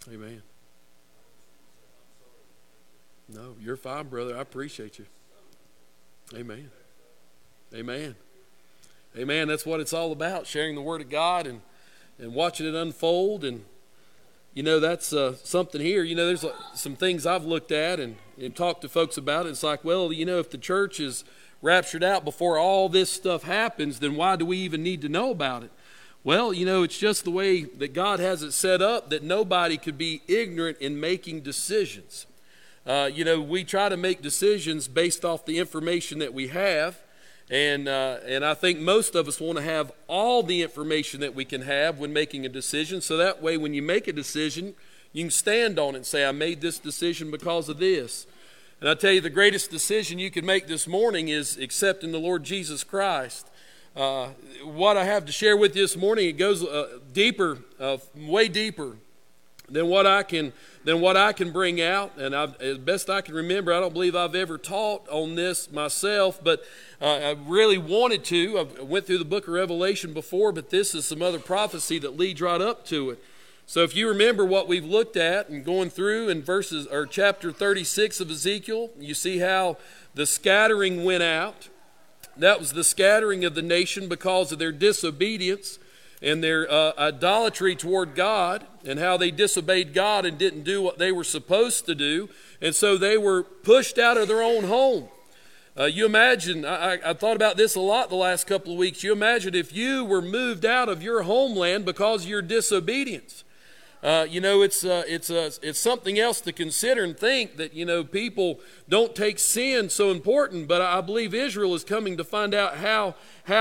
Amen. No, you're fine, brother. I appreciate you. Amen. Amen. Amen. That's what it's all about, sharing the Word of God and watching it unfold. And, that's something here. There's some things I've looked at and talked to folks about. It's like, well, if the church is raptured out before all this stuff happens, then why do we even need to know about it? Well, it's just the way that God has it set up that nobody could be ignorant in making decisions. We try to make decisions based off the information that we have. And I think most of us want to have all the information that we can have when making a decision. So that way, when you make a decision, you can stand on it and say, I made this decision because of this. And I tell you, the greatest decision you can make this morning is accepting the Lord Jesus Christ. What I have to share with you this morning, it goes deeper, way deeper than what I can bring out. And as best I can remember, I don't believe I've ever taught on this myself, but I really wanted to. I went through the book of Revelation before, but this is some other prophecy that leads right up to it. So if you remember what we've looked at and going through in chapter 36 of Ezekiel, you see how the scattering went out. That was the scattering of the nation because of their disobedience and their idolatry toward God, and how they disobeyed God and didn't do what they were supposed to do. And so they were pushed out of their own home. You imagine, I thought about this a lot the last couple of weeks. You imagine if you were moved out of your homeland because of your disobedience. It's something else to consider and think that, people don't take sin so important. But I believe Israel is coming to find out how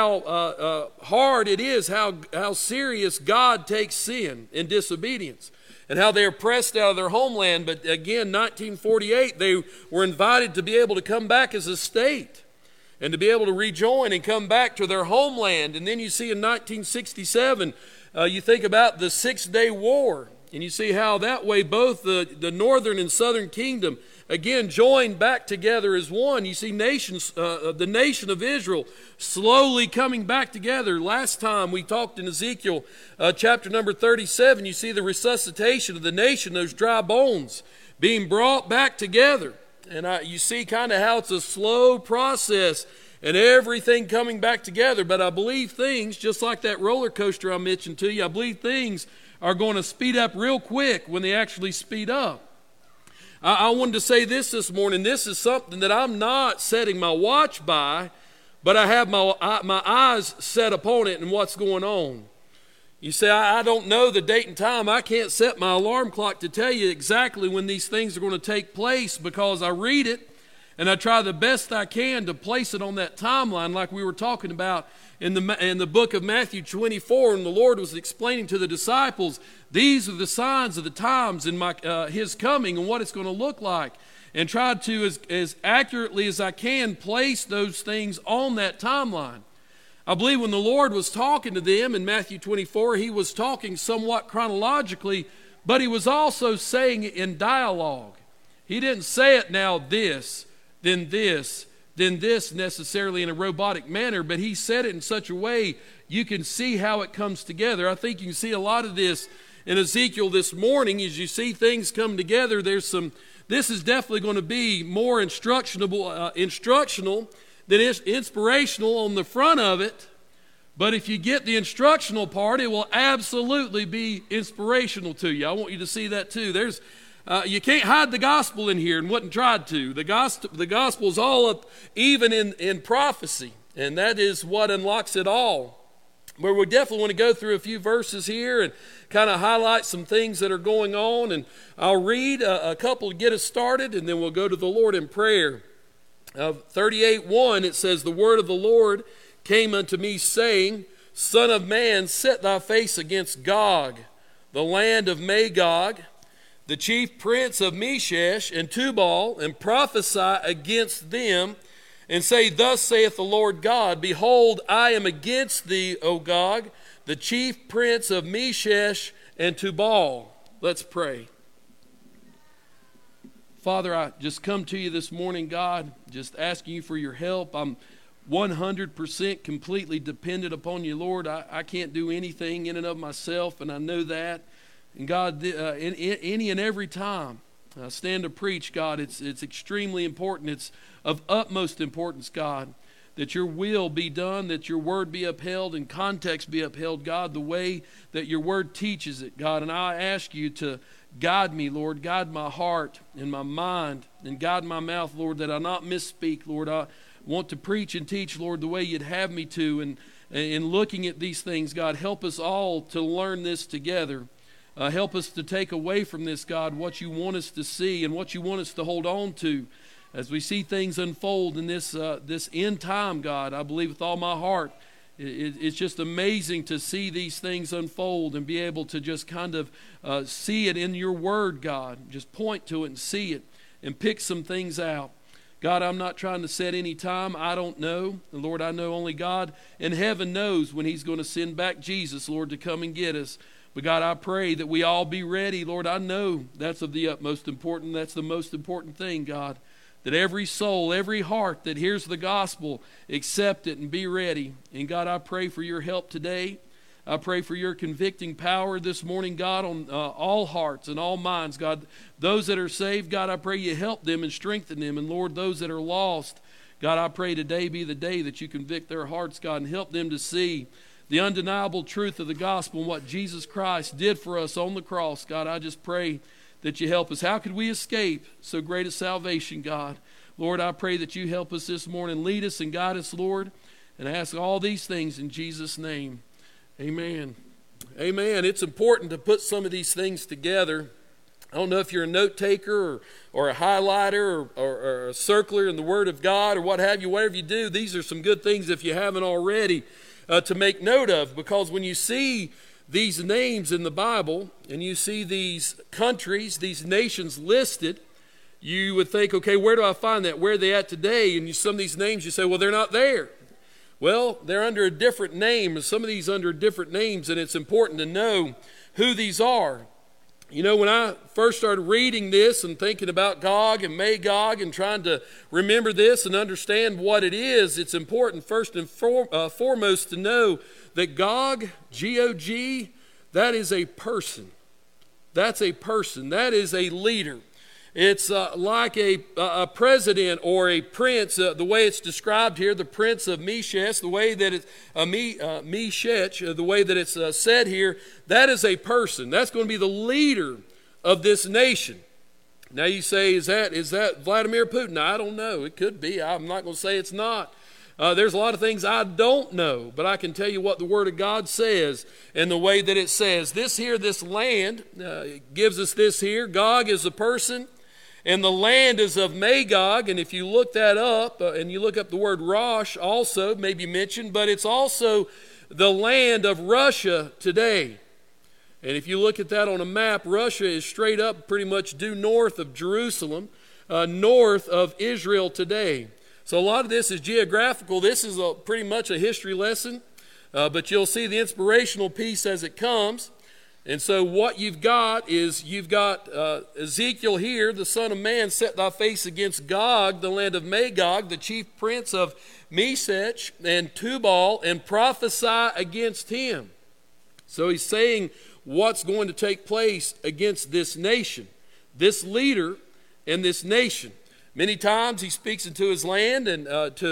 hard it is, how serious God takes sin and disobedience, and how they are pressed out of their homeland. But again, 1948, they were invited to be able to come back as a state and to be able to rejoin and come back to their homeland. And then you see in 1967, you think about the 6-day war, and you see how that way both the northern and southern kingdom again joined back together as one. You see the nation of Israel slowly coming back together. Last time we talked in Ezekiel chapter number 37, you see the resuscitation of the nation, those dry bones being brought back together. And you see kind of how it's a slow process and everything coming back together. But I believe things, just like that roller coaster I mentioned to you, I believe things are going to speed up real quick when they actually speed up. I wanted to say this morning. This is something that I'm not setting my watch by, but I have my eyes set upon it and what's going on. You say, I don't know the date and time. I can't set my alarm clock to tell you exactly when these things are going to take place, because I read it and I try the best I can to place it on that timeline, like we were talking about in the book of Matthew 24, and the Lord was explaining to the disciples, these are the signs of the times in His coming and what it's going to look like, and tried to, as accurately as I can, place those things on that timeline. I believe when the Lord was talking to them in Matthew 24, He was talking somewhat chronologically, but He was also saying it in dialogue. He didn't say it now this, then this, then this necessarily in a robotic manner, but He said it in such a way you can see how it comes together. I think you can see a lot of this in Ezekiel this morning as you see things come together. This is definitely going to be more instructional than inspirational on the front of it. But if you get the instructional part, it will absolutely be inspirational to you. I want you to see that too. You can't hide the gospel in here, and wouldn't try to. The gospel is all up, even in prophecy, and that is what unlocks it all. But we definitely want to go through a few verses here and kind of highlight some things that are going on. And I'll read a couple to get us started, and then we'll go to the Lord in prayer. 38:1, it says, "The word of the Lord came unto me, saying, Son of man, set thy face against Gog, the land of Magog, the chief prince of Meshech and Tubal, and prophesy against them, and say, Thus saith the Lord God, Behold, I am against thee, O Gog, the chief prince of Meshech and Tubal." Let's pray. Father, I just come to you this morning, God, just asking you for your help. I'm 100% completely dependent upon you, Lord. I can't do anything in and of myself, and I know that. And God, in any and every time I stand to preach, God, it's extremely important. It's of utmost importance, God, that your will be done, that your word be upheld and context be upheld, God, the way that your word teaches it, God. And I ask you to guide me, Lord, guide my heart and my mind and guide my mouth, Lord, that I not misspeak, Lord. I want to preach and teach, Lord, the way you'd have me to. And in looking at these things, God, help us all to learn this together. Help us to take away from this, God, what you want us to see and what you want us to hold on to as we see things unfold in this end time, God. I believe with all my heart, it's just amazing to see these things unfold and be able to just kind of see it in your word, God. Just point to it and see it and pick some things out. God, I'm not trying to set any time. I don't know. And Lord, I know only God in heaven knows when he's going to send back Jesus, Lord, to come and get us. But God, I pray that we all be ready. Lord, I know that's of the utmost importance. That's the most important thing, God. That every soul, every heart that hears the gospel, accept it and be ready. And God, I pray for your help today. I pray for your convicting power this morning, God, on all hearts and all minds. God, those that are saved, God, I pray you help them and strengthen them. And Lord, those that are lost, God, I pray today be the day that you convict their hearts, God, and help them to see the undeniable truth of the gospel and what Jesus Christ did for us on the cross. God, I just pray that you help us. How could we escape so great a salvation, God? Lord, I pray that you help us this morning. Lead us and guide us, Lord. And I ask all these things in Jesus' name. Amen. Amen. It's important to put some of these things together. I don't know if you're a note taker or a highlighter or a circler in the Word of God or what have you. Whatever you do, these are some good things if you haven't already to make note of. Because when you see these names in the Bible and you see these countries, these nations listed, you would think, okay, where do I find that? Where are they at today? And some of these names you say, well, they're not there. Well, they're under a different name, and some of these under different names, and it's important to know who these are. You know, when I first started reading this and thinking about Gog and Magog and trying to remember this and understand what it is, it's important first and foremost to know that Gog, G-O-G, that is a person. That's a person. That is a leader. It's like a president or a prince, the way it's described here, the prince of Meshech, the way that it's Meshech, the way that it's said here, that is a person. That's going to be the leader of this nation. Now you say, is that Vladimir Putin? I don't know. It could be. I'm not going to say it's not. There's a lot of things I don't know, but I can tell you what the Word of God says and the way that it says. This land gives us this here. Gog is a person. And the land is of Magog, and if you look that up, and you look up the word Rosh also, maybe mentioned, but it's also the land of Russia today. And if you look at that on a map, Russia is straight up pretty much due north of Jerusalem, north of Israel today. So a lot of this is geographical. This is pretty much a history lesson, but you'll see the inspirational piece as it comes. And so what you've got is Ezekiel here, the son of man, set thy face against Gog, the land of Magog, the chief prince of Meshech and Tubal, and prophesy against him. So he's saying what's going to take place against this nation, this leader and this nation. Many times he speaks into his land and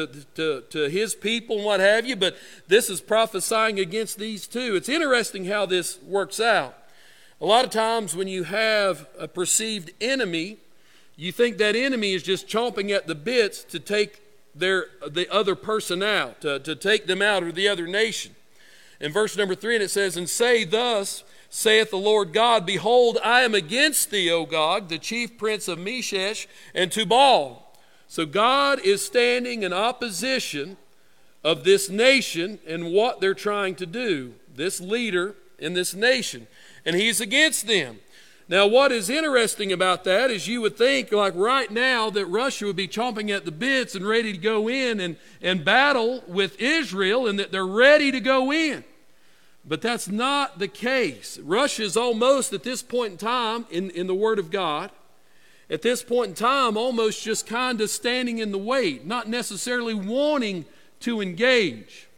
to his people and what have you, but this is prophesying against these two. It's interesting how this works out. A lot of times when you have a perceived enemy, you think that enemy is just chomping at the bits to take the other person out, to take them out, or the other nation. In verse number 3, and it says, and say thus, saith the Lord God, behold, I am against thee, O Gog, the chief prince of Meshech and Tubal. So God is standing in opposition of this nation and what they're trying to do, this leader in this nation, and he's against them. Now, what is interesting about that is you would think, like right now, that Russia would be chomping at the bits and ready to go in and battle with Israel, and that they're ready to go in. But that's not the case. Russia is almost, at this point in time, in the Word of God, at this point in time, almost just kind of standing in the way, not necessarily wanting to engage.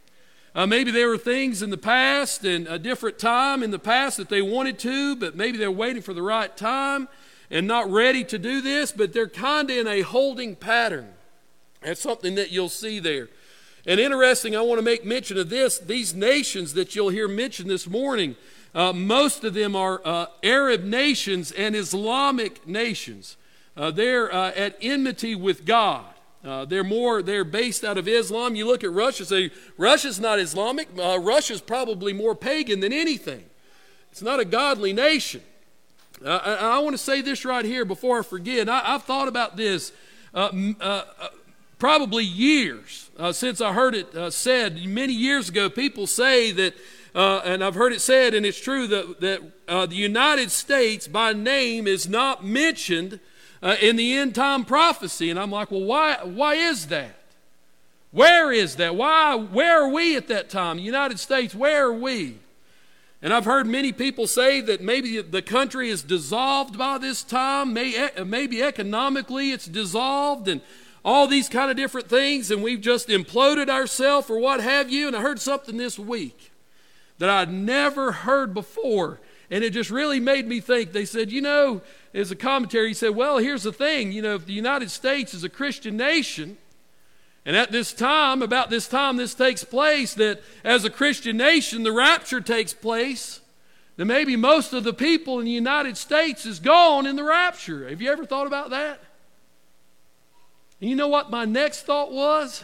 Maybe there were things in the past and a different time in the past that they wanted to, but maybe they're waiting for the right time and not ready to do this, but they're kind of in a holding pattern. That's something that you'll see there. And interesting, I want to make mention of this. These nations that you'll hear mentioned this morning, most of them are Arab nations and Islamic nations. They're at enmity with God. They're based out of Islam. You look at Russia, say Russia's not Islamic. Russia's probably more pagan than anything. It's not a godly nation. I want to say this right here before I forget. I've thought about this probably years since I heard it said many years ago. People say that, and I've heard it said, and it's true, that the United States by name is not mentioned in the end time prophecy. And I'm like, well, why is that? Where is that? Where are we at that time? The United States, where are we? And I've heard many people say that maybe the country is dissolved by this time. Maybe economically it's dissolved and all these kind of different things, and we've just imploded ourselves or what have you. And I heard something this week that I'd never heard before, and it just really made me think. They said, as a commentary, he said, well, here's the thing. If the United States is a Christian nation, and at this time, about this time this takes place, that as a Christian nation, the rapture takes place, then maybe most of the people in the United States is gone in the rapture. Have you ever thought about that? And you know what my next thought was?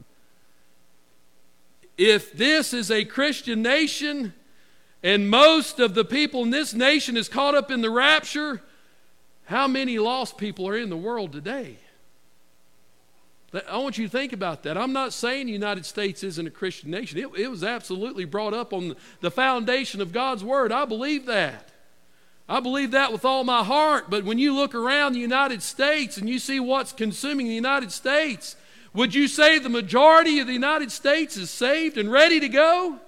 If this is a Christian nation, and most of the people in this nation is caught up in the rapture, how many lost people are in the world today? I want you to think about that. I'm not saying the United States isn't a Christian nation. It was absolutely brought up on the foundation of God's Word. I believe that. I believe that with all my heart. But when you look around the United States and you see what's consuming the United States, would you say the majority of the United States is saved and ready to go?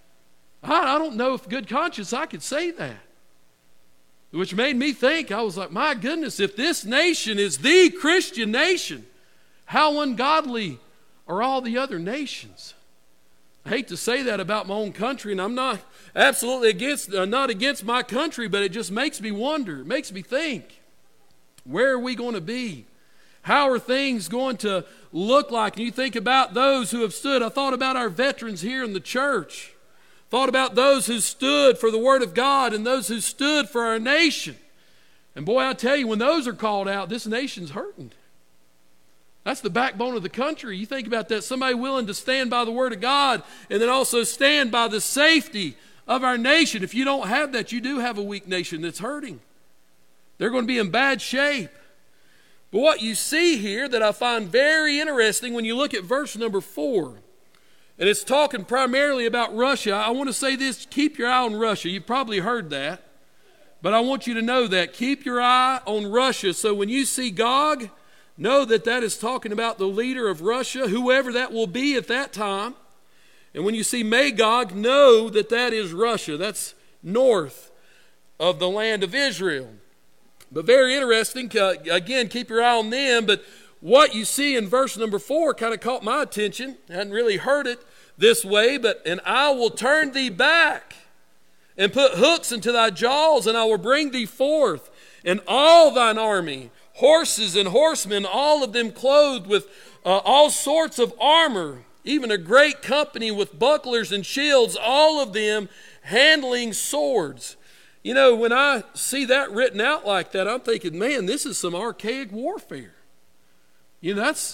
I don't know if good conscience I could say that. Which made me think, I was like, my goodness, if this nation is the Christian nation, how ungodly are all the other nations? I hate to say that about my own country, and I'm not absolutely not against my country, but it just makes me wonder. It makes me think, where are we going to be? How are things going to look like? And you think about those who have stood. I thought about our veterans here in the church. Thought about those who stood for the Word of God and those who stood for our nation. And boy, I tell you, when those are called out, this nation's hurting. That's the backbone of the country. You think about that. Somebody willing to stand by the Word of God and then also stand by the safety of our nation. If you don't have that, you do have a weak nation that's hurting. They're going to be in bad shape. But what you see here that I find very interesting when you look at verse number 4, and it's talking primarily about Russia. I want to say this, keep your eye on Russia. You've probably heard that. But I want you to know that. Keep your eye on Russia. So when you see Gog, know that that is talking about the leader of Russia, whoever that will be at that time. And when you see Magog, know that that is Russia. That's north of the land of Israel. But very interesting. Again, keep your eye on them. But what you see in verse number 4 kind of caught my attention. I hadn't really heard it this way. And I will turn thee back and put hooks into thy jaws, and I will bring thee forth, and all thine army, horses and horsemen, all of them clothed with all sorts of armor, even a great company with bucklers and shields, all of them handling swords. When I see that written out like that, I'm thinking, man, this is some archaic warfare. We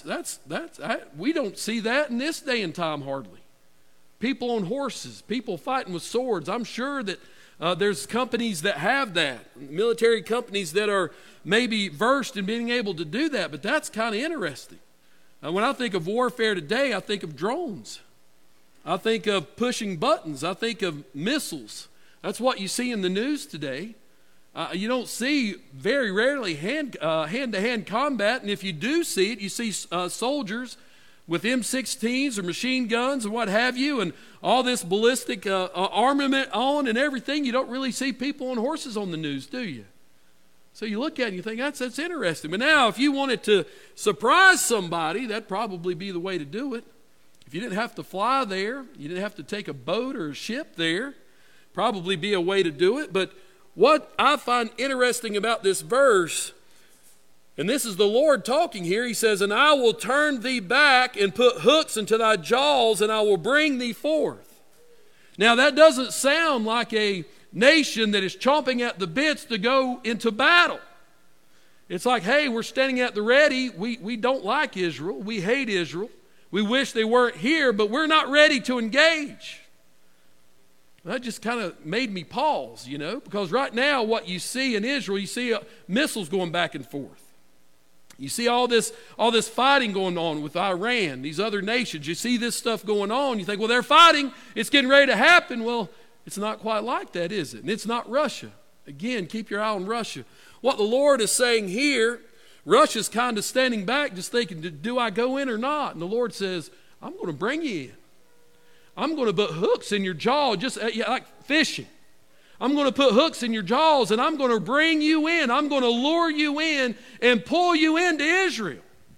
don't see that in this day and time hardly. People on horses, people fighting with swords. I'm sure that there's companies that have that, military companies that are maybe versed in being able to do that, but that's kind of interesting. When I think of warfare today, I think of drones. I think of pushing buttons. I think of missiles. That's what you see in the news today. You don't see very rarely hand-to-hand combat, and if you do see it, you see soldiers with M16s or machine guns and what have you, and all this ballistic armament on and everything. You don't really see people on horses on the news, do you? So you look at it and you think, that's interesting. But now, if you wanted to surprise somebody, that'd probably be the way to do it. If you didn't have to fly there, you didn't have to take a boat or a ship there, probably be a way to do it. But what I find interesting about this verse, and this is the Lord talking here, he says, "And I will turn thee back and put hooks into thy jaws, and I will bring thee forth." Now that doesn't sound like a nation that is chomping at the bits to go into battle. It's like, hey, we're standing at the ready. We don't like Israel. We hate Israel. We wish they weren't here, but we're not ready to engage. That just kind of made me pause, because right now what you see in Israel, you see missiles going back and forth. You see all this fighting going on with Iran, these other nations. You see this stuff going on. You think, well, they're fighting. It's getting ready to happen. Well, it's not quite like that, is it? And it's not Russia. Again, keep your eye on Russia. What the Lord is saying here, Russia's kind of standing back just thinking, do I go in or not? And the Lord says, I'm going to bring you in. I'm going to put hooks in your jaw, just like fishing. I'm going to put hooks in your jaws, and I'm going to bring you in. I'm going to lure you in and pull you into Israel.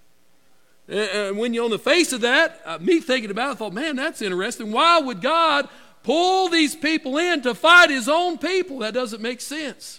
And when you're on the face of that, me thinking about it, I thought, man, that's interesting. Why would God pull these people in to fight his own people? That doesn't make sense.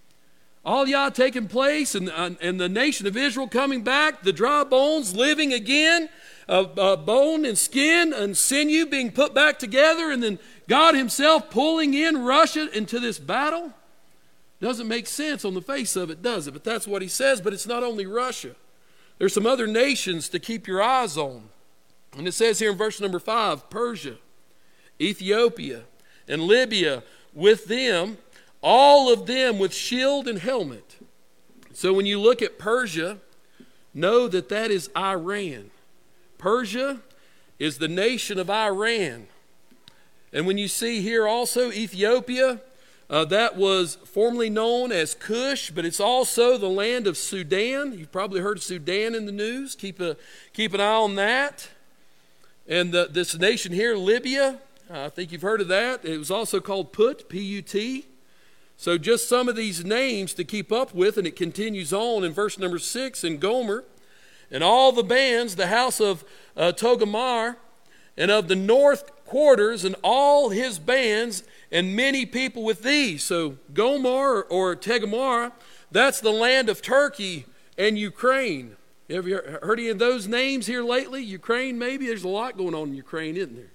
All y'all taking place, and the nation of Israel coming back, the dry bones living again, bone and skin and sinew being put back together, and then God himself pulling in Russia into this battle. Doesn't make sense on the face of it, does it? But that's what he says. But it's not only Russia. There's some other nations to keep your eyes on. And it says here in verse number 5, Persia, Ethiopia, and Libya with them, all of them with shield and helmet. So when you look at Persia, know that that is Iran. Persia is the nation of Iran. And when you see here also Ethiopia, that was formerly known as Cush, but it's also the land of Sudan. You've probably heard of Sudan in the news. Keep an eye on that. And this nation here, Libya, I think you've heard of that. It was also called Put, P-U-T. So just some of these names to keep up with, and it continues on in verse number 6, in Gomer, and all the bands, the house of Togarmah, and of the north quarters, and all his bands, and many people with thee. So Gomer or Togarmah, that's the land of Turkey and Ukraine. Have you heard any of those names here lately? Ukraine, maybe? There's a lot going on in Ukraine, isn't there?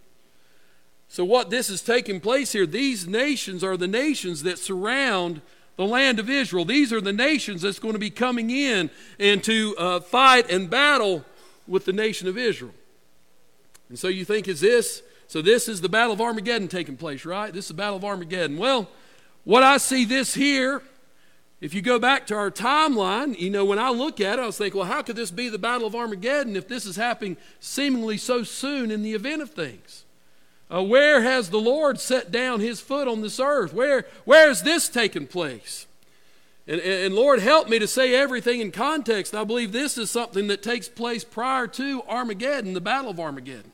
So what this is taking place here, these nations are the nations that surround the land of Israel. These are the nations that's going to be coming in and to fight and battle with the nation of Israel. And so you think, so this is the Battle of Armageddon taking place, right? This is the Battle of Armageddon. Well, what I see this here, if you go back to our timeline, when I look at it, I was thinking, well, how could this be the Battle of Armageddon if this is happening seemingly so soon in the event of things? Where has the Lord set down his foot on this earth? Where has this taken place? And Lord, help me to say everything in context. I believe this is something that takes place prior to Armageddon, the Battle of Armageddon.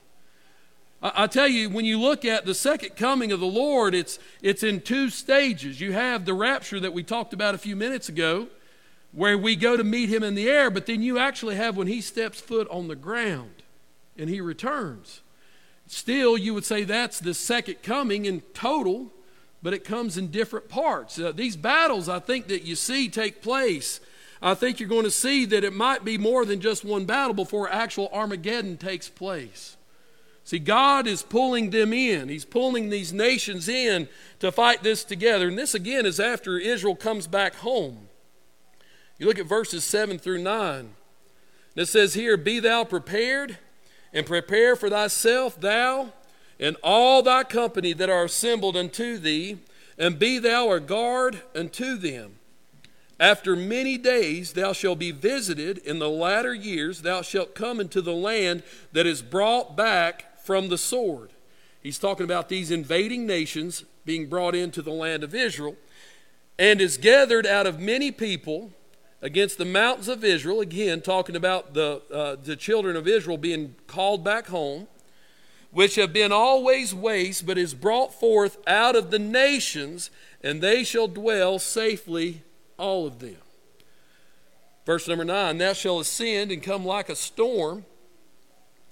I tell you, when you look at the second coming of the Lord, it's in two stages. You have the rapture that we talked about a few minutes ago, where we go to meet him in the air, but then you actually have when he steps foot on the ground and he returns. Still, you would say that's the second coming in total, but it comes in different parts. These battles, I think, that you see take place, I think you're going to see that it might be more than just one battle before actual Armageddon takes place. See, God is pulling them in. He's pulling these nations in to fight this together. And this, again, is after Israel comes back home. You look at verses 7 through 9. And it says here, "Be thou prepared, and prepare for thyself, thou, and all thy company that are assembled unto thee, and be thou a guard unto them. After many days thou shalt be visited, in the latter years thou shalt come into the land that is brought back from the sword." He's talking about these invading nations being brought into the land of Israel, "and is gathered out of many people against the mountains of Israel," again talking about the children of Israel being called back home, "which have been always waste, but is brought forth out of the nations, and they shall dwell safely, all of them." Verse number 9, "Thou shalt ascend and come like a storm,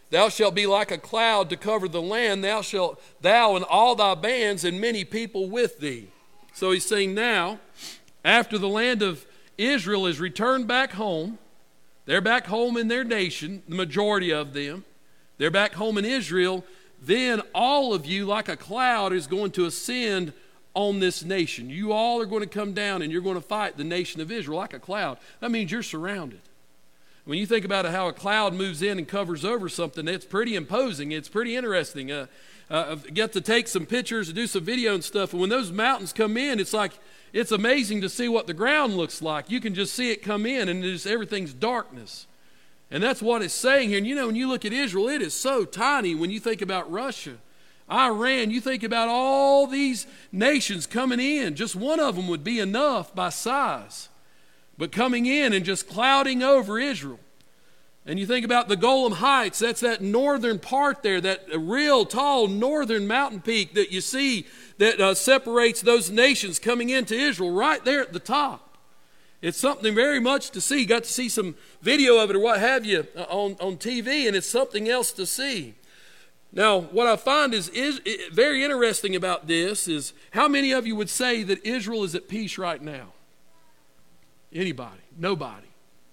Thou shalt be like a cloud to cover the land. Thou and all thy bands and many people with thee. So he's saying now, after the land of Israel is returned back home, they're back home in their nation, the majority of them. They're back home in Israel. Then all of you, like a cloud, is going to ascend on this nation. You all are going to come down and you're going to fight the nation of Israel like a cloud. That means you're surrounded. When you think about how a cloud moves in and covers over something, it's pretty imposing. It's pretty interesting. I've got to take some pictures and do some video and stuff. And when those mountains come in, it's amazing to see what the ground looks like. You can just see it come in and everything's darkness. And that's what it's saying here. And when you look at Israel, it is so tiny. When you think about Russia, Iran, you think about all these nations coming in. Just one of them would be enough by size. But coming in and just clouding over Israel. And you think about the Golan Heights, that's that northern part there, that real tall northern mountain peak that you see that separates those nations coming into Israel right there at the top. It's something very much to see. You got to see some video of it or what have you on TV, and it's something else to see. Now, what I find is very interesting about this is how many of you would say that Israel is at peace right now? Anybody? Nobody.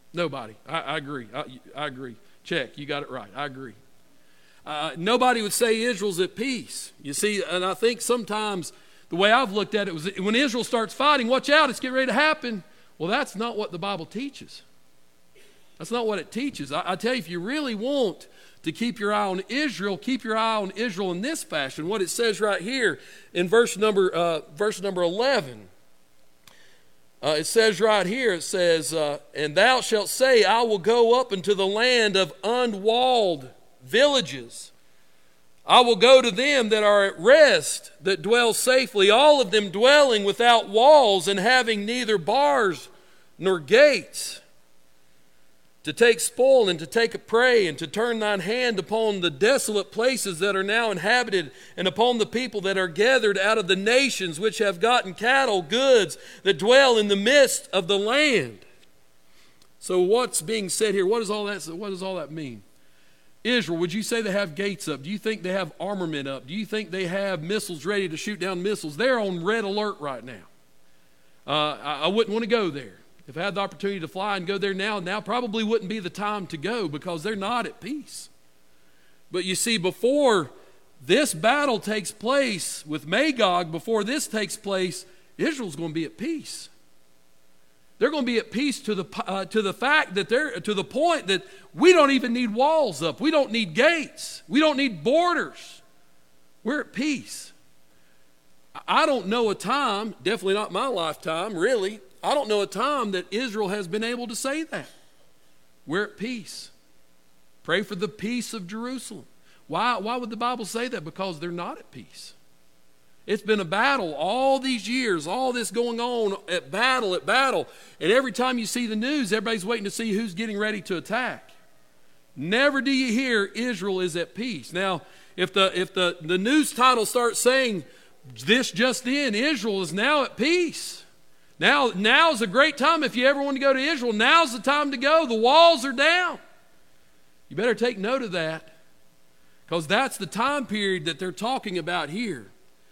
I agree. I agree. Check. You got it right. I agree. Nobody would say Israel's at peace. You see, and I think sometimes the way I've looked at it was when Israel starts fighting, watch out, it's getting ready to happen. Well, that's not what the Bible teaches. That's not what it teaches. I tell you, if you really want to keep your eye on Israel, keep your eye on Israel in this fashion. What it says right here in verse number 11. It says right here, it says, and thou shalt say, I will go up into the land of unwalled villages. I will go to them that are at rest, that dwell safely, all of them dwelling without walls and having neither bars nor gates, to take spoil and to take a prey, and to turn thine hand upon the desolate places that are now inhabited, and upon the people that are gathered out of the nations which have gotten cattle, goods, that dwell in the midst of the land. So what's being said here? What does all that mean? Israel, would you say they have gates up? Do you think they have armament up? Do you think they have missiles ready to shoot down missiles? They're on red alert right now. I wouldn't want to go there. If I had the opportunity to fly and go there now probably wouldn't be the time to go because they're not at peace. But you see, before this battle takes place with Magog, before this takes place, Israel's going to be at peace. They're going to be at peace to the fact that to the point that we don't even need walls up. We don't need gates. We don't need borders. We're at peace. I don't know a time, definitely not my lifetime, really. I don't know a time that Israel has been able to say that. We're at peace. Pray for the peace of Jerusalem. Why would the Bible say that? Because they're not at peace. It's been a battle all these years, all this going on at battle. And every time you see the news, everybody's waiting to see who's getting ready to attack. Never do you hear Israel is at peace. Now, if the news title starts saying this just in, Israel is now at peace. Now is a great time if you ever want to go to Israel. Now's the time to go. The walls are down. You better take note of that because that's the time period that they're talking about here.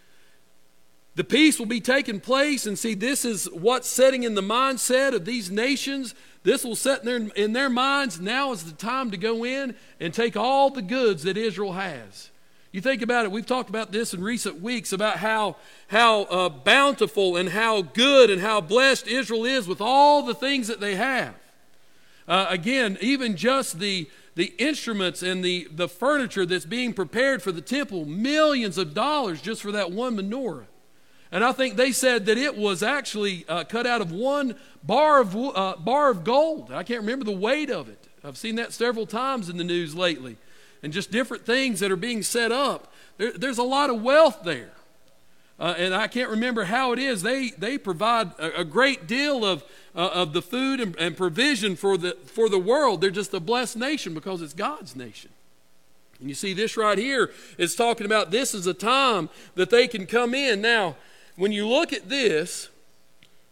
The peace will be taking place, and see, this is what's setting in the mindset of these nations. This will set in their minds. Now is the time to go in and take all the goods that Israel has. You think about it, we've talked about this in recent weeks about how bountiful and how good and how blessed Israel is with all the things that they have. Again, even just the instruments and the furniture that's being prepared for the temple, millions of dollars just for that one menorah. And I think they said that it was actually cut out of one bar of gold. I can't remember the weight of it. I've seen that several times in the news lately. And just different things that are being set up. There's a lot of wealth there. And I can't remember how it is. They provide a great deal of the food and provision for the world. They're just a blessed nation because it's God's nation. And you see this right here is talking about this is a time that they can come in. Now, when you look at this,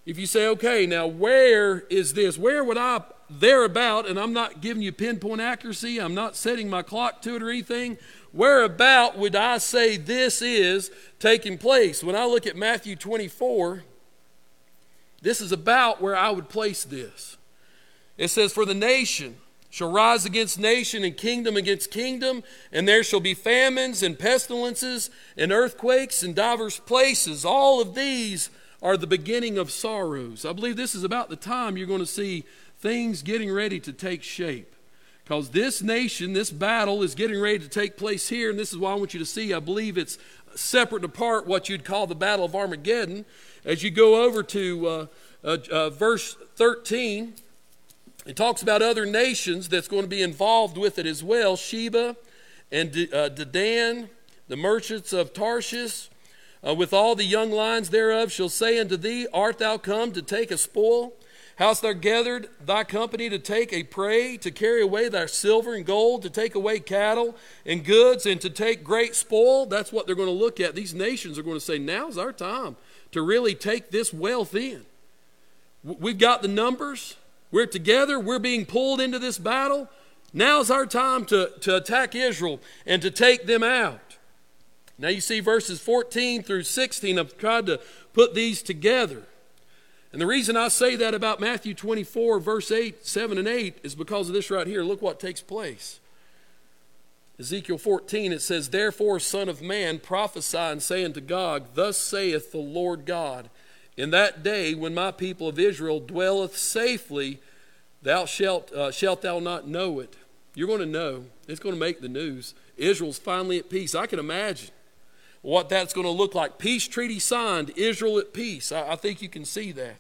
If you say, okay, now where is this? Where would I thereabout, and I'm not giving you pinpoint accuracy, I'm not setting my clock to it or anything, whereabout would I say this is taking place? When I look at Matthew 24, this is about where I would place this. It says, for the nation shall rise against nation and kingdom against kingdom, and there shall be famines and pestilences and earthquakes in divers places. All of these are the beginning of sorrows. I believe this is about the time you're going to see things getting ready to take shape. Because this nation, this battle is getting ready to take place here, and this is why I want you to see, I believe it's separate and apart what you'd call the Battle of Armageddon. As you go over to verse 13, it talks about other nations that's going to be involved with it as well. Sheba and Dedan, the merchants of Tarshish, with all the young lions thereof, shall say unto thee, art thou come to take a spoil? Hast thou gathered thy company to take a prey, to carry away thy silver and gold, to take away cattle and goods, and to take great spoil? That's what they're going to look at. These nations are going to say, now's our time to really take this wealth in. We've got the numbers. We're together. We're being pulled into this battle. Now's our time to attack Israel and to take them out. Now you see verses 14 through 16. I've tried to put these together. And the reason I say that about Matthew 24, verse 8, 7 and 8 is because of this right here. Look what takes place. Ezekiel 14, it says, therefore, Son of man, prophesy and say unto Gog, thus saith the Lord God, in that day when my people of Israel dwelleth safely, shalt thou not know it. You're going to know. It's going to make the news. Israel's finally at peace. I can imagine what that's going to look like. Peace treaty signed, Israel at peace. I think you can see that.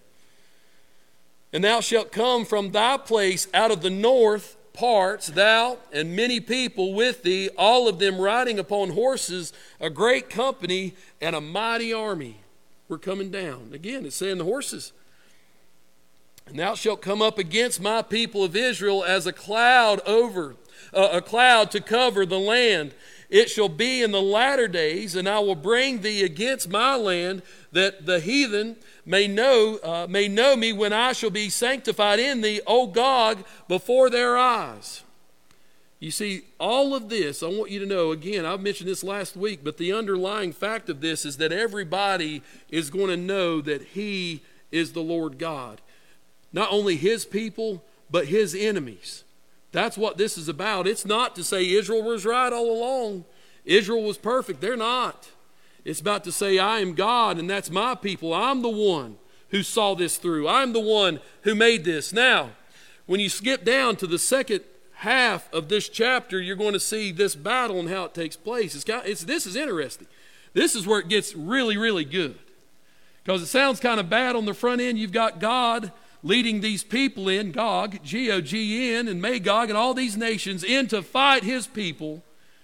And thou shalt come from thy place out of the north parts, thou and many people with thee, all of them riding upon horses, a great company and a mighty army. We're coming down. Again, it's saying the horses. And thou shalt come up against my people of Israel as a cloud to cover the land. It shall be in the latter days, and I will bring thee against my land, that the heathen may know me when I shall be sanctified in thee, O Gog, before their eyes. You see, all of this, I want you to know, again, I mentioned this last week, but the underlying fact of this is that everybody is going to know that he is the Lord God. Not only his people, but his enemies. That's what this is about. It's not to say Israel was right all along. Israel was perfect. They're not. It's about to say, I am God, and that's my people. I'm the one who saw this through. I'm the one who made this. Now, when you skip down to the second half of this chapter, you're going to see this battle and how it takes place. This is interesting. This is where it gets really, really good. Because it sounds kind of bad on the front end. You've got God leading these people in, Gog, G-O-G-N, and Magog, and all these nations in to fight his people,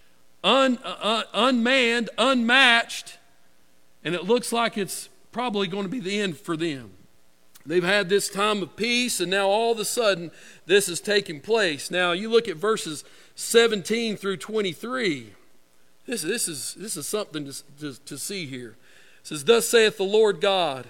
unmanned, unmatched, and it looks like it's probably going to be the end for them. They've had this time of peace, and now all of a sudden this is taking place. Now you look at verses 17 through 23. This is something to see here. It says, thus saith the Lord God,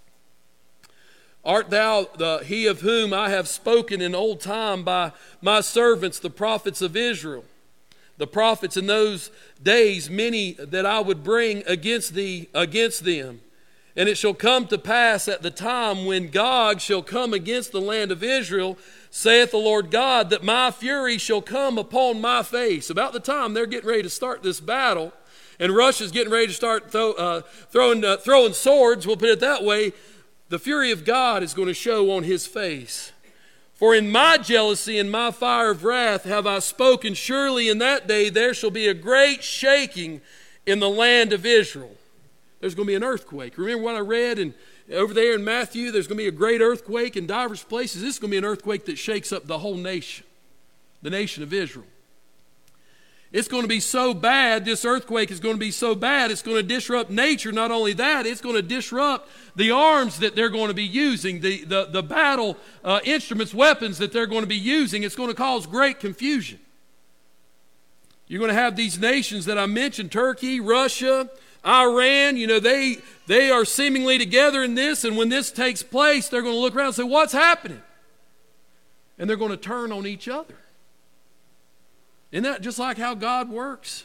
art thou he of whom I have spoken in old time by my servants, the prophets of Israel? The prophets in those days, many that I would bring against them. And it shall come to pass at the time when Gog shall come against the land of Israel, saith the Lord God, that my fury shall come upon my face. About the time they're getting ready to start this battle, and Russia's getting ready to start throwing swords, we'll put it that way, the fury of God is going to show on his face. For in my jealousy and my fire of wrath have I spoken, surely in that day there shall be a great shaking in the land of Israel. There's going to be an earthquake. Remember what I read over there in Matthew? There's going to be a great earthquake in diverse places. This is going to be an earthquake that shakes up the whole nation, the nation of Israel. It's going to be so bad, this earthquake is going to be so bad, it's going to disrupt nature. Not only that, it's going to disrupt the arms that they're going to be using, the battle instruments, weapons that they're going to be using. It's going to cause great confusion. You're going to have these nations that I mentioned, Turkey, Russia, Iran, they are seemingly together in this, and when this takes place, they're going to look around and say, what's happening? And they're going to turn on each other. Isn't that just like how God works?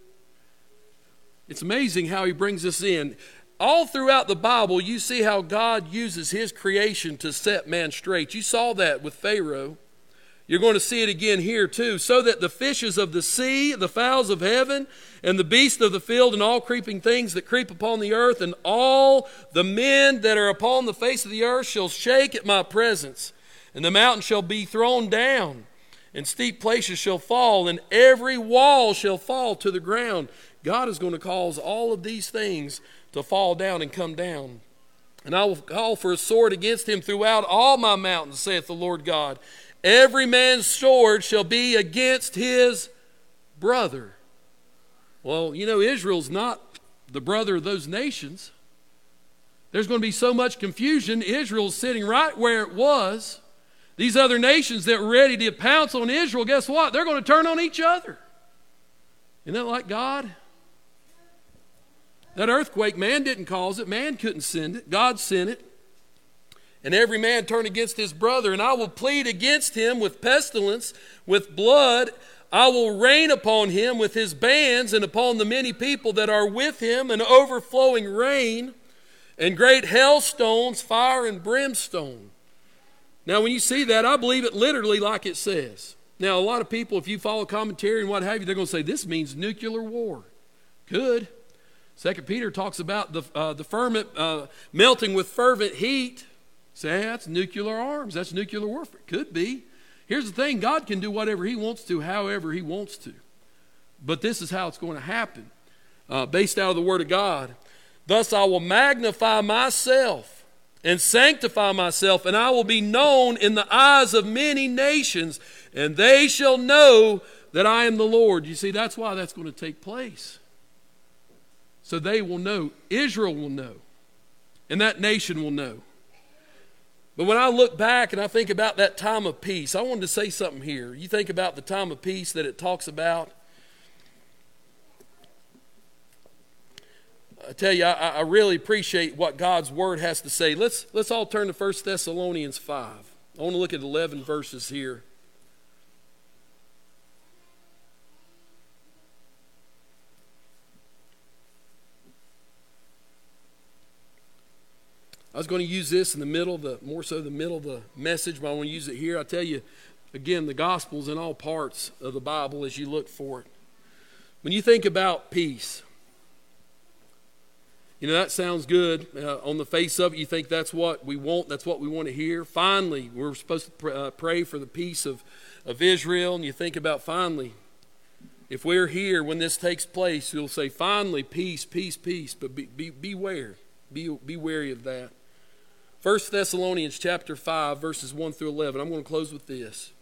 It's amazing how he brings us in. All throughout the Bible, you see how God uses his creation to set man straight. You saw that with Pharaoh. You're going to see it again here too. So that the fishes of the sea, the fowls of heaven, and the beasts of the field, and all creeping things that creep upon the earth, and all the men that are upon the face of the earth shall shake at my presence. And the mountain shall be thrown down, and steep places shall fall, and every wall shall fall to the ground. God is going to cause all of these things to fall down and come down. And I will call for a sword against him throughout all my mountains, saith the Lord God. Every man's sword shall be against his brother. Well, Israel's not the brother of those nations. There's going to be so much confusion. Israel's sitting right where it was. These other nations that were ready to pounce on Israel, guess what? They're going to turn on each other. Isn't that like God? That earthquake, man didn't cause it. Man couldn't send it. God sent it. And every man turned against his brother. And I will plead against him with pestilence, with blood. I will rain upon him with his bands, and upon the many people that are with him, an overflowing rain, and great hailstones, fire and brimstone. Now, when you see that, I believe it literally like it says. Now, a lot of people, if you follow commentary and what have you, they're going to say this means nuclear war. Could. 2 Peter talks about the firmament melting with fervent heat. Say, that's nuclear arms. That's nuclear warfare. Could be. Here's the thing. God can do whatever he wants to, however he wants to. But this is how it's going to happen, based out of the Word of God. Thus I will magnify myself and sanctify myself, and I will be known in the eyes of many nations, and they shall know that I am the Lord. You see, that's why that's going to take place. So they will know. Israel will know. And that nation will know. But when I look back and I think about that time of peace, I wanted to say something here. You think about the time of peace that it talks about. I tell you, I really appreciate what God's Word has to say. Let's all turn to 1 Thessalonians 5. I want to look at 11 verses here. I was going to use this in the middle, more so the middle of the message, but I want to use it here. I tell you, again, the gospel's in all parts of the Bible as you look for it. When you think about peace, that sounds good. On the face of it, you think that's what we want, that's what we want to hear. Finally, we're supposed to pray for the peace of Israel, and you think about finally, if we're here when this takes place, you'll say, finally, peace, peace, peace, but beware. Be wary of that. 1 Thessalonians chapter 5, verses 1 through 11. I'm going to close with this.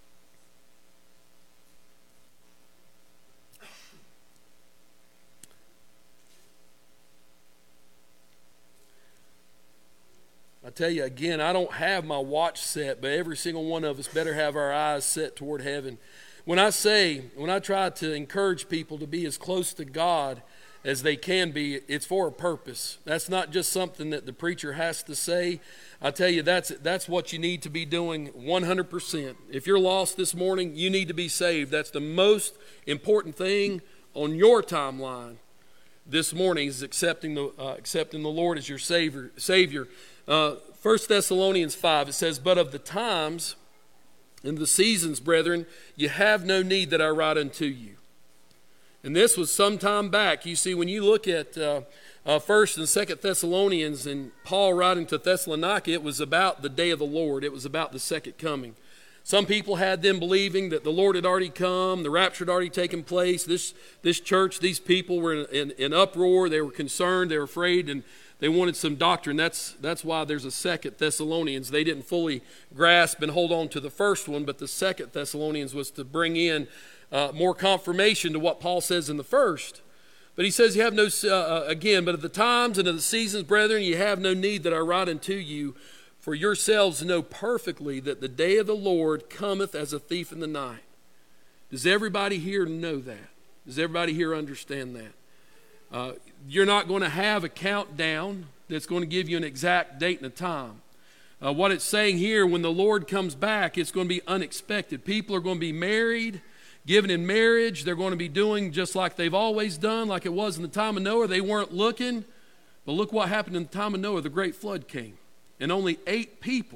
I tell you again, I don't have my watch set, but every single one of us better have our eyes set toward heaven. When I try to encourage people to be as close to God as they can be, it's for a purpose. That's not just something that the preacher has to say. I tell you, that's what you need to be doing 100%. If you're lost this morning, you need to be saved. That's the most important thing on your timeline this morning, is accepting the Lord as your Savior. 1 Thessalonians 5, it says, "But of the times and the seasons, brethren, you have no need that I write unto you." And this was some time back. You see, when you look at 1st and 2nd Thessalonians and Paul writing to Thessalonica, it was about the day of the Lord. It was about the second coming. Some people had them believing that the Lord had already come, the rapture had already taken place. This church, these people were in uproar. They were concerned, they were afraid, and they wanted some doctrine. That's why there's a 2nd Thessalonians. They didn't fully grasp and hold on to the first one, but the 2nd Thessalonians was to bring in more confirmation to what Paul says in the first. But he says, you have no, but of the times and of the seasons, brethren, you have no need that I write unto you, for yourselves know perfectly that the day of the Lord cometh as a thief in the night. Does everybody here know that? Does everybody here understand that? You're not going to have a countdown that's going to give you an exact date and a time. What it's saying here, when the Lord comes back, it's going to be unexpected. People are going to be married, given in marriage. They're going to be doing just like they've always done, like it was in the time of Noah. They weren't looking. But look what happened in the time of Noah. The great flood came. And only 8 people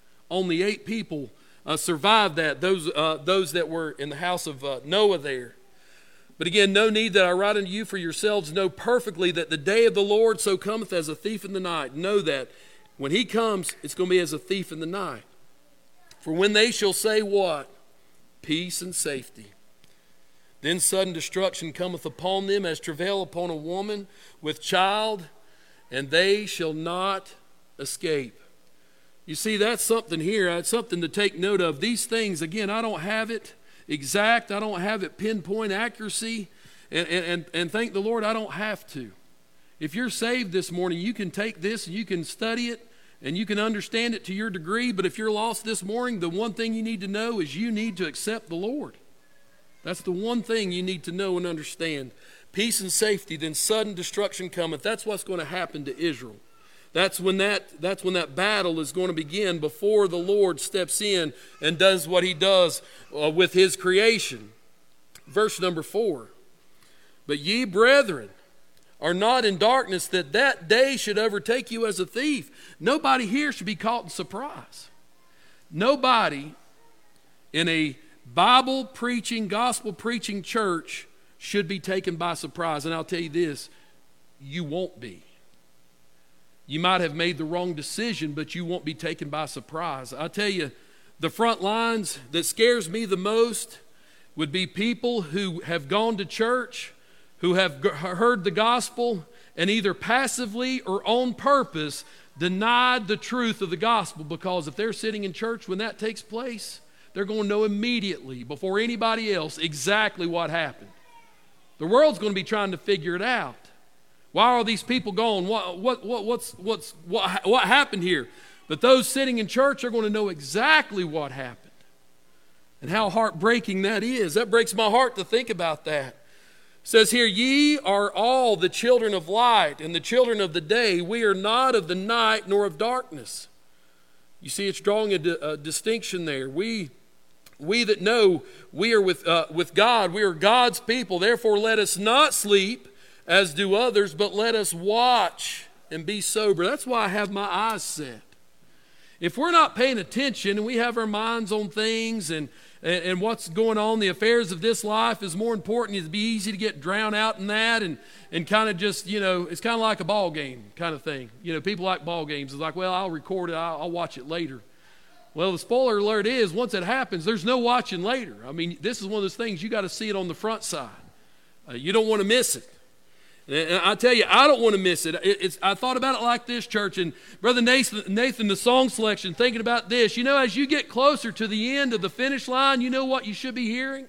survived that, those that were in the house of Noah there. But again, no need that I write unto you, for yourselves know perfectly that the day of the Lord so cometh as a thief in the night. Know that when he comes, it's going to be as a thief in the night. For when they shall say what? Peace and safety. Then sudden destruction cometh upon them as travail upon a woman with child, and they shall not escape. You see, that's something here. It's something to take note of. These things, again, I don't have it exact. I don't have it pinpoint accuracy. And thank the Lord I don't have to. If you're saved this morning, you can take this and you can study it and you can understand it to your degree. But if you're lost this morning, the one thing you need to know is you need to accept the Lord. That's the one thing you need to know and understand. Peace and safety, then sudden destruction cometh. That's what's going to happen to Israel. That's when that battle is going to begin before the Lord steps in and does what he does with his creation. Verse number 4. But ye, brethren, are not in darkness, that day should overtake you as a thief. Nobody here should be caught in surprise. Nobody in a Bible preaching, gospel preaching church should be taken by surprise. And I'll tell you this, you won't be. You might have made the wrong decision, but you won't be taken by surprise. I tell you, the front lines that scares me the most would be people who have gone to church, who have heard the gospel, and either passively or on purpose denied the truth of the gospel. Because if they're sitting in church when that takes place, they're going to know immediately, before anybody else, exactly what happened. The world's going to be trying to figure it out. Why are these people gone? What happened here? But those sitting in church are going to know exactly what happened. And how heartbreaking that is. That breaks my heart to think about that. It says here, ye are all the children of light and the children of the day. We are not of the night nor of darkness. You see, it's drawing a distinction there. We that know we are with God. We are God's people. Therefore, let us not sleep as do others, but let us watch and be sober. That's why I have my eyes set. If we're not paying attention and we have our minds on things and what's going on, the affairs of this life is more important. It'd be easy to get drowned out in that and kind of just, it's kind of like a ball game kind of thing. People like ball games. It's like, well, I'll record it. I'll watch it later. Well, the spoiler alert is, once it happens, there's no watching later. I mean, this is one of those things, you got to see it on the front side. You don't want to miss it. And I tell you, I don't want to miss it. I thought about it like this, church, and Brother Nathan, the song selection, thinking about this. As you get closer to the end of the finish line, you know what you should be hearing?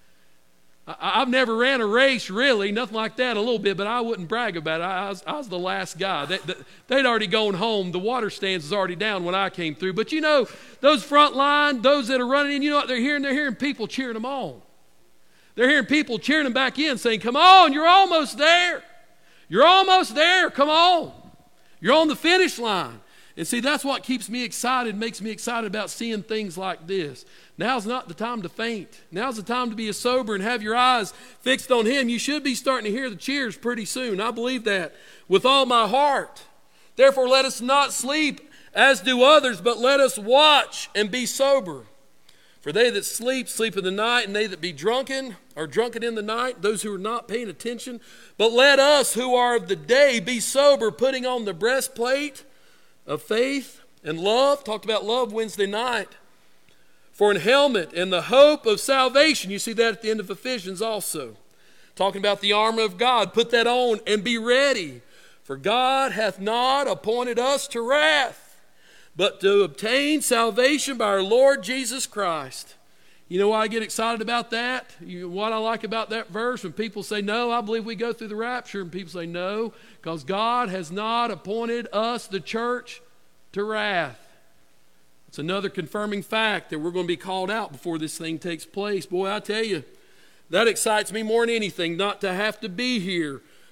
I've never ran a race, really, nothing like that, a little bit, but I wouldn't brag about it. I was the last guy. They'd already gone home. The water stands was already down when I came through. But those front line, those that are running in, you know what they're hearing? They're hearing people cheering them on. They're hearing people cheering them back in, saying, come on, you're almost there. You're almost there. Come on. You're on the finish line. And see, that's what keeps me excited, makes me excited about seeing things like this. Now's not the time to faint. Now's the time to be sober and have your eyes fixed on Him. You should be starting to hear the cheers pretty soon. I believe that with all my heart. Therefore, let us not sleep as do others, but let us watch and be sober. For they that sleep, sleep in the night, and they that be drunken are drunken in the night, those who are not paying attention. But let us who are of the day be sober, putting on the breastplate of faith and love. Talked about love Wednesday night. For an helmet and the hope of salvation. You see that at the end of Ephesians also. Talking about the armor of God. Put that on and be ready. For God hath not appointed us to wrath, but to obtain salvation by our Lord Jesus Christ. You know why I get excited about that? What I like about that verse, when people say, no, I believe we go through the rapture, and people say, no, because God has not appointed us, the church, to wrath. It's another confirming fact that we're going to be called out before this thing takes place. Boy, I tell you, that excites me more than anything, not to have to be here,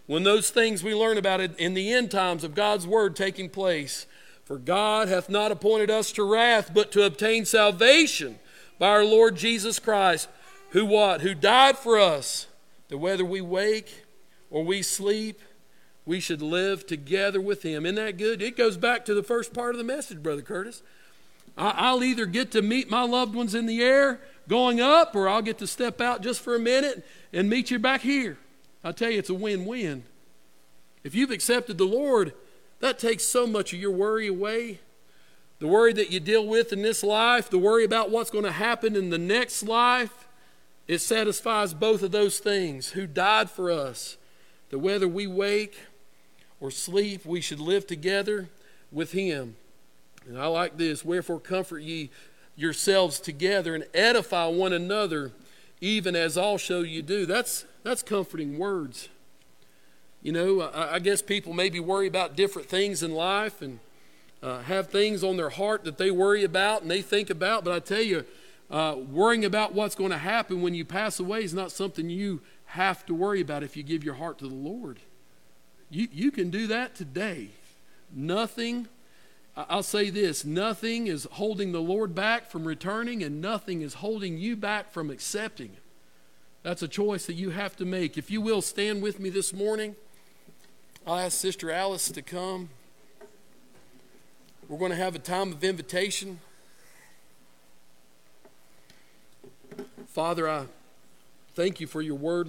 when those things we learn about it in the end times of God's word taking place. For God hath not appointed us to wrath, but to obtain salvation by our Lord Jesus Christ, who what? Who died for us, that whether we wake or we sleep, we should live together with him. Isn't that good? It goes back to the first part of the message, Brother Curtis. I'll either get to meet my loved ones in the air going up, or I'll get to step out just for a minute and meet you back here. I tell you, it's a win-win. If you've accepted the Lord, that takes so much of your worry away. The worry that you deal with in this life, the worry about what's going to happen in the next life, it satisfies both of those things. Who died for us, that whether we wake or sleep, we should live together with him. And I like this. Wherefore comfort ye yourselves together and edify one another, even as also you do. That's comforting words. You know, I guess people maybe worry about different things in life and have things on their heart that they worry about and they think about. But I tell you, worrying about what's going to happen when you pass away is not something you have to worry about if you give your heart to the Lord. You can do that today. Nothing, I'll say this, nothing is holding the Lord back from returning, and nothing is holding you back from accepting it. That's a choice that you have to make. If you will, stand with me this morning. I'll ask Sister Alice to come. We're going to have a time of invitation. Father, I thank you for your word.